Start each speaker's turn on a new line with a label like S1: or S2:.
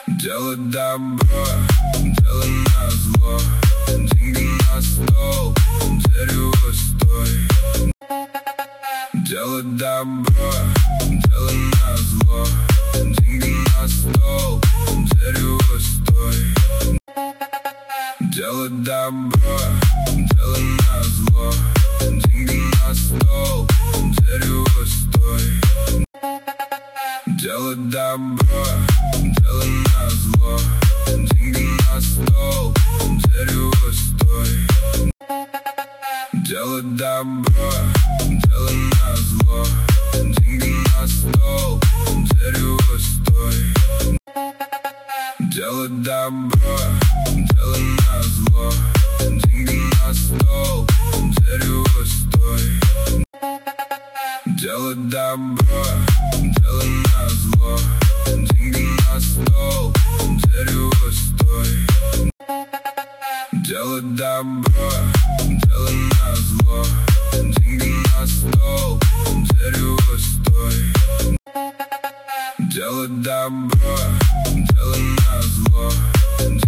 S1: Делай добро, делай назло. Деньги на стол, дерево стой. Делай добро, делай назло. Деньги на стол, дерево стой. Делай добро, делай назло. Деньги на стол, дерево стой. Делай добро, делай назло. Деньги на стол, дерево стой. Делай добро, делай назло. Деньги на стол, дерево стой. Делай добро, делай назло. Деньги на стол, дерево стой. Делай добро, делай назло. Деньги на стол, дерево стой. Делай добро, делай назло. Деньги на стол, дерево стой. Делай добро, делай назло.